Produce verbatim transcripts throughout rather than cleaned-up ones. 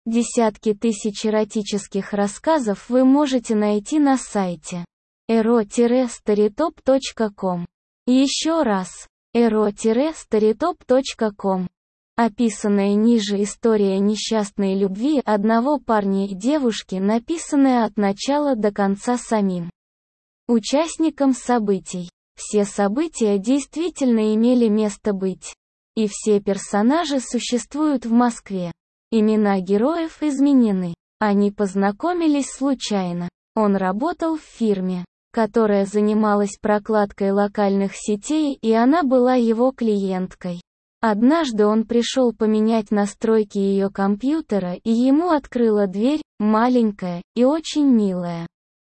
Десятки тысяч эротических рассказов вы можете найти на сайте эро старитоп точка ком. Еще раз, эро старитоп точка ком. Описанная ниже история несчастной любви одного парня и девушки, написанная от начала до конца самим участникам событий. Все события действительно имели место быть. И все персонажи существуют в Москве. Имена героев изменены. Они познакомились случайно. Он работал в фирме, которая занималась прокладкой локальных сетей, и она была его клиенткой. Однажды он пришел поменять настройки ее компьютера, и ему открыла дверь маленькая и очень милая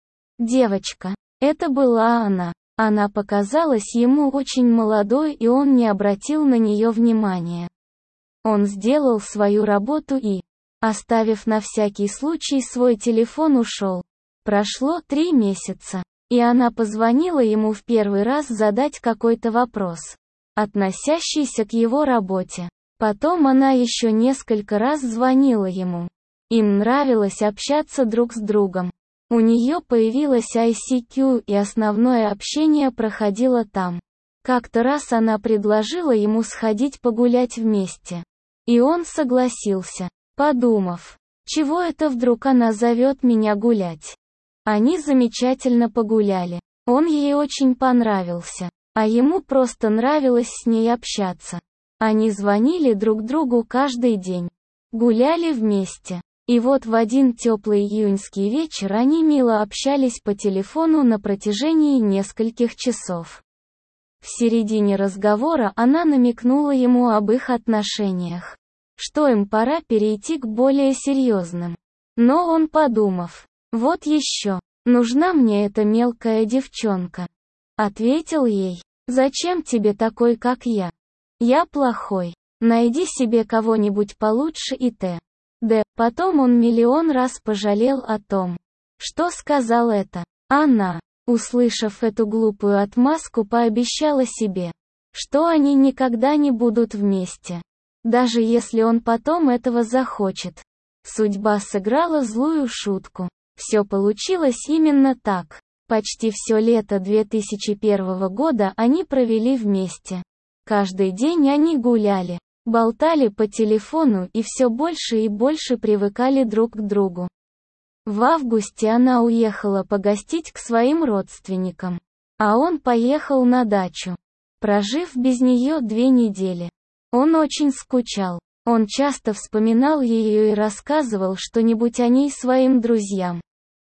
девочка. Это была она. Она показалась ему очень молодой, и он не обратил на нее внимания. Он сделал свою работу и, оставив на всякий случай свой телефон, ушел. Прошло три месяца, и она позвонила ему в первый раз задать какой-то вопрос, относящийся к его работе. Потом она еще несколько раз звонила ему. Им нравилось общаться друг с другом. У нее появилась ай си кью, и основное общение проходило там. Как-то раз она предложила ему сходить погулять вместе. И он согласился, подумав, чего это вдруг она зовет меня гулять. Они замечательно погуляли. Он ей очень понравился, а ему просто нравилось с ней общаться. Они звонили друг другу каждый день. Гуляли вместе. И вот в один теплый июньский вечер они мило общались по телефону на протяжении нескольких часов. В середине разговора она намекнула ему об их отношениях, что им пора перейти к более серьезным. Но он, подумав, вот еще, нужна мне эта мелкая девчонка, ответил ей, зачем тебе такой, как я? Я плохой. Найди себе кого-нибудь получше и т.д. Потом он миллион раз пожалел о том, что сказал это. Она, услышав эту глупую отмазку, пообещала себе, что они никогда не будут вместе, даже если он потом этого захочет. Судьба сыграла злую шутку. Все получилось именно так. Почти все лето две тысячи первого года они провели вместе. Каждый день они гуляли, болтали по телефону и все больше и больше привыкали друг к другу. В августе она уехала погостить к своим родственникам, а он поехал на дачу, прожив без нее две недели. Он очень скучал. Он часто вспоминал ее и рассказывал что-нибудь о ней своим друзьям.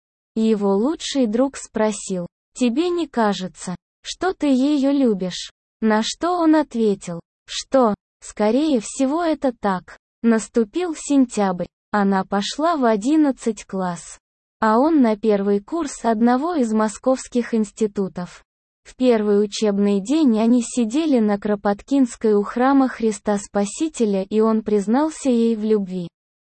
Его лучший друг спросил, «Тебе не кажется, что ты ее любишь?» На что он ответил, что, скорее всего, это так. Наступил сентябрь. Она пошла в одиннадцатый класс, а он на первый курс одного из московских институтов. В первый учебный день они сидели на Кропоткинской у храма Христа Спасителя, и он признался ей в любви.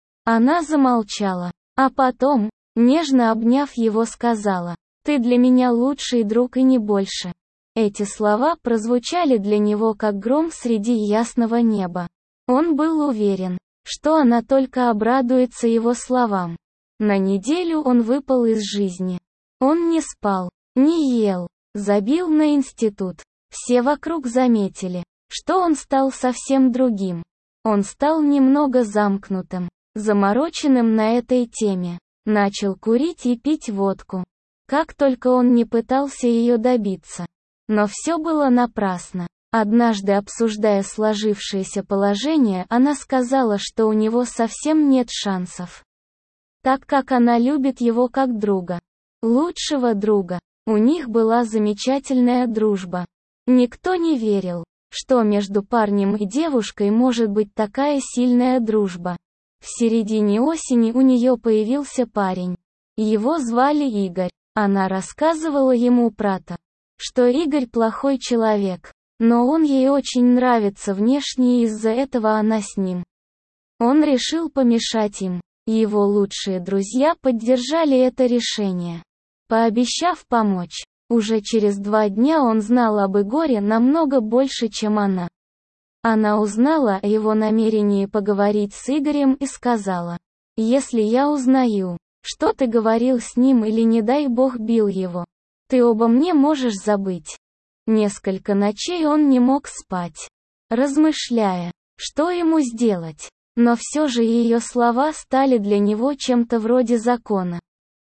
Она замолчала, а потом, нежно обняв его, сказала, «Ты для меня лучший друг и не больше». Эти слова прозвучали для него как гром среди ясного неба. Он был уверен, что она только обрадуется его словам. На неделю он выпал из жизни. Он не спал, не ел, забил на институт. Все вокруг заметили, что он стал совсем другим. Он стал немного замкнутым, замороченным на этой теме. Начал курить и пить водку. Как только он не пытался ее добиться. Но все было напрасно. Однажды, обсуждая сложившееся положение, она сказала, что у него совсем нет шансов, так как она любит его как друга. Лучшего друга. У них была замечательная дружба. Никто не верил, что между парнем и девушкой может быть такая сильная дружба. В середине осени у нее появился парень. Его звали Игорь. Она рассказывала ему про то, что Игорь плохой человек, но он ей очень нравится внешне, и из-за этого она с ним. Он решил помешать им. Его лучшие друзья поддержали это решение, пообещав помочь. Уже через два дня он знал об Игоре намного больше, чем она. Она узнала о его намерении поговорить с Игорем и сказала, Если я узнаю, что ты говорил с ним или не дай бог бил его, ты обо мне можешь забыть. Несколько ночей он не мог спать, размышляя, что ему сделать. Но все же ее слова стали для него чем-то вроде закона.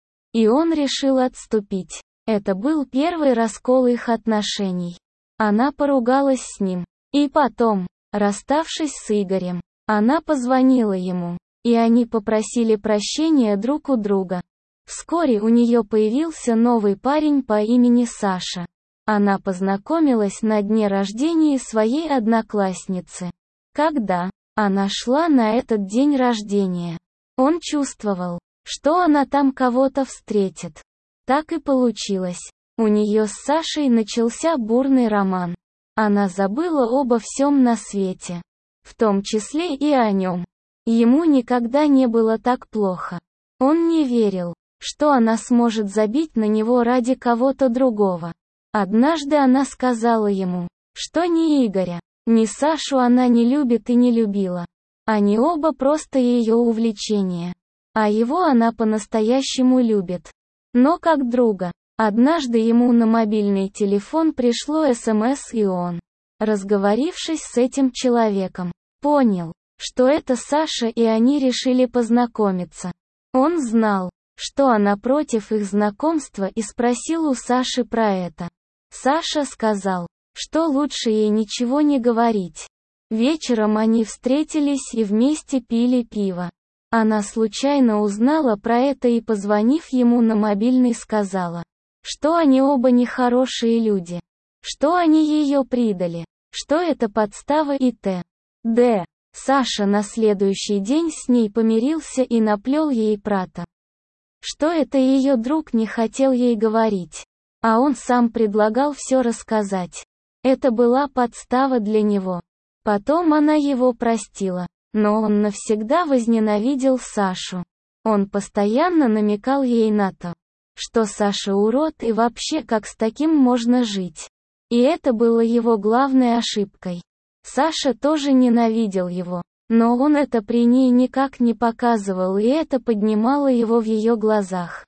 И он решил отступить. Это был первый раскол их отношений. Она поругалась с ним. И потом, расставшись с Игорем, она позвонила ему. И они попросили прощения друг у друга. Вскоре у нее появился новый парень по имени Саша. Она познакомилась на дне рождения своей одноклассницы. Когда она шла на этот день рождения, он чувствовал, что она там кого-то встретит. Так и получилось. У нее с Сашей начался бурный роман. Она забыла обо всем на свете, в том числе и о нем. Ему никогда не было так плохо. Он не верил, что она сможет забить на него ради кого-то другого. Однажды она сказала ему, что ни Игоря, ни Сашу она не любит и не любила. Они оба просто ее увлечения. А его она по-настоящему любит. Но как друга. Однажды ему на мобильный телефон пришло СМС, и он, разговорившись с этим человеком, понял, что это Саша, и они решили познакомиться. Он знал, что она против их знакомства, и спросил у Саши про это. Саша сказал, что лучше ей ничего не говорить. Вечером они встретились и вместе пили пиво. Она случайно узнала про это и, позвонив ему на мобильный, сказала, что они оба нехорошие люди, что они ее предали, что это подстава и т.д. Саша на следующий день с ней помирился и наплел ей прата, что это ее друг не хотел ей говорить, а он сам предлагал все рассказать. Это была подстава для него. Потом она его простила, но он навсегда возненавидел Сашу. Он постоянно намекал ей на то, что Саша урод и вообще как с таким можно жить. И это было его главной ошибкой. Саша тоже ненавидел его, но он это при ней никак не показывал, и это поднимало его в ее глазах.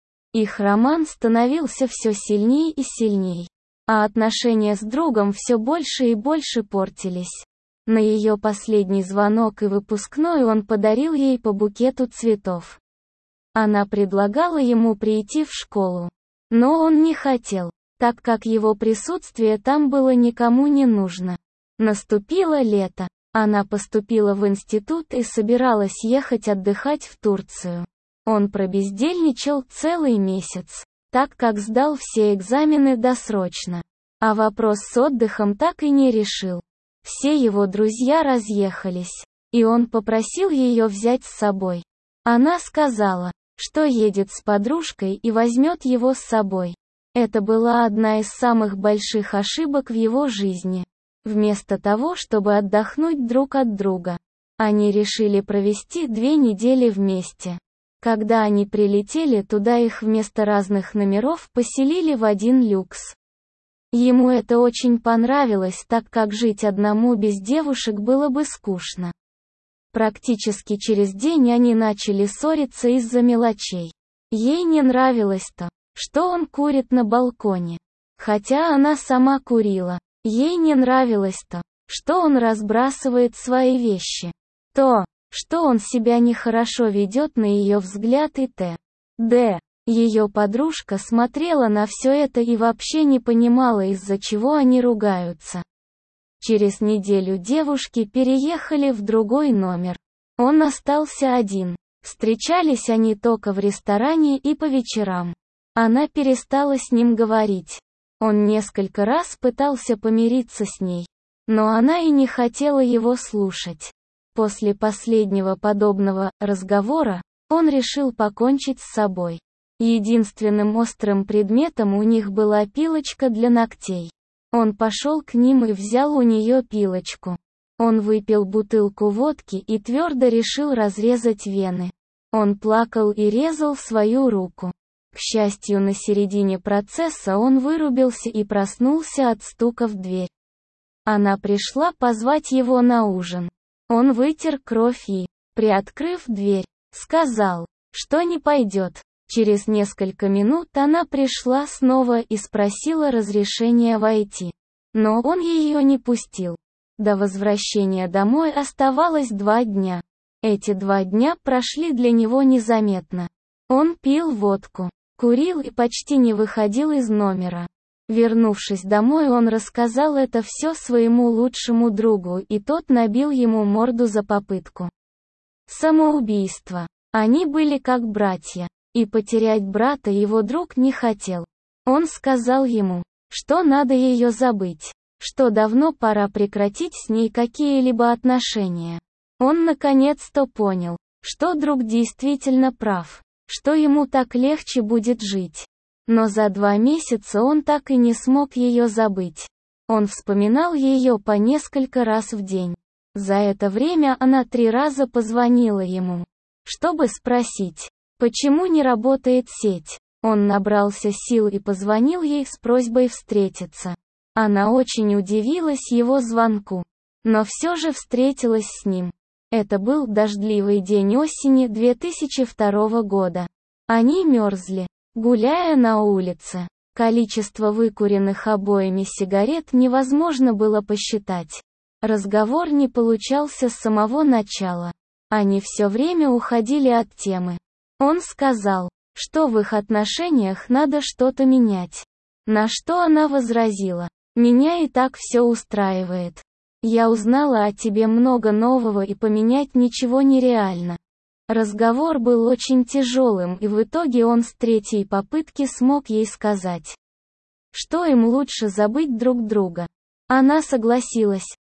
Их роман становился все сильней и сильней, а отношения с другом все больше и больше портились. На ее последний звонок и выпускной он подарил ей по букету цветов. Она предлагала ему прийти в школу, но он не хотел, так как его присутствие там было никому не нужно. Наступило лето. Она поступила в институт и собиралась ехать отдыхать в Турцию. Он пробездельничал целый месяц, так как сдал все экзамены досрочно. А вопрос с отдыхом так и не решил. Все его друзья разъехались, и он попросил ее взять с собой. Она сказала, что едет с подружкой и возьмет его с собой. Это была одна из самых больших ошибок в его жизни. Вместо того, чтобы отдохнуть друг от друга, они решили провести две недели вместе. Когда они прилетели туда, их вместо разных номеров поселили в один люкс. Ему это очень понравилось, так как жить одному без девушек было бы скучно. Практически через день они начали ссориться из-за мелочей. Ей не нравилось то, что он курит на балконе, хотя она сама курила. Ей не нравилось то, что он разбрасывает свои вещи, то, что он себя нехорошо ведет на ее взгляд и т.д. Ее подружка смотрела на все это и вообще не понимала, из-за чего они ругаются. Через неделю девушки переехали в другой номер. Он остался один. Встречались они только в ресторане и по вечерам. Она перестала с ним говорить. Он несколько раз пытался помириться с ней, но она и не хотела его слушать. После последнего подобного разговора, он решил покончить с собой. Единственным острым предметом у них была пилочка для ногтей. Он пошел к ним и взял у нее пилочку. Он выпил бутылку водки и твердо решил разрезать вены. Он плакал и резал свою руку. К счастью, на середине процесса он вырубился и проснулся от стука в дверь. Она пришла позвать его на ужин. Он вытер кровь и, приоткрыв дверь, Сказал, что не пойдет. Через несколько минут она пришла снова и спросила разрешения войти. Но он ее не пустил. До возвращения домой оставалось два дня. Эти два дня прошли для него незаметно. Он пил водку, курил и почти не выходил из номера. Вернувшись домой, он рассказал это все своему лучшему другу, и тот набил ему морду за попытку самоубийства. Они были как братья, и потерять брата его друг не хотел. Он сказал ему, что надо ее забыть, что давно пора прекратить с ней какие-либо отношения. Он наконец-то понял, что друг действительно прав, что ему так легче будет жить. Но за два месяца он так и не смог ее забыть. Он вспоминал ее по несколько раз в день. За это время она три раза позвонила ему, чтобы спросить, почему не работает сеть. Он набрался сил и позвонил ей с просьбой встретиться. Она очень удивилась его звонку, но все же встретилась с ним. Это был дождливый день осени две тысячи второго года. Они мерзли, гуляя на улице. Количество выкуренных обоими сигарет невозможно было посчитать. Разговор не получался с самого начала. Они все время уходили от темы. Он сказал, что в их отношениях надо что-то менять. На что она возразила: «Меня и так все устраивает. Я узнала о тебе много нового, и поменять ничего нереально». Разговор был очень тяжелым, и в итоге он с третьей попытки смог ей сказать, что им лучше забыть друг друга. Она согласилась.